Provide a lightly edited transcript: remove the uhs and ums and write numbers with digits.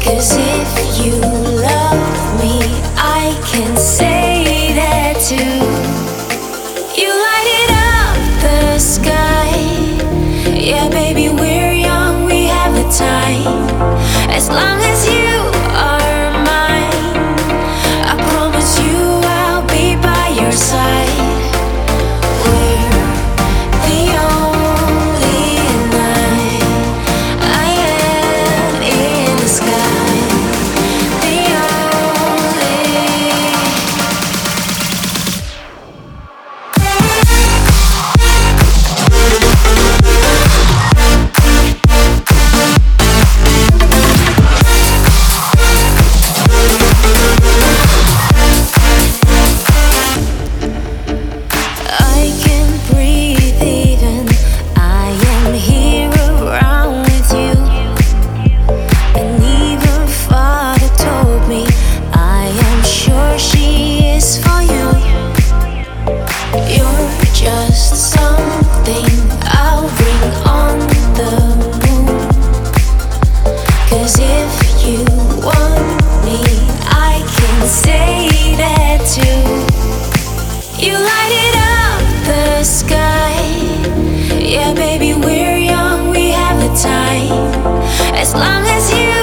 'Cause if you love me, I can say that too. You light it up the sky. Yeah, baby, we're young, we have the time. As long as you are mine, I promise you I'll be by your side. We're the only night I am in the sky. The only. I can breathe even. I am here around with you. And even Father told me I am sure she is for you. You're just something I'll bring on the moon. 'Cause if you want me, I can say that too. You light it up the sky. Yeah, baby, we're young, we have the time. As long as you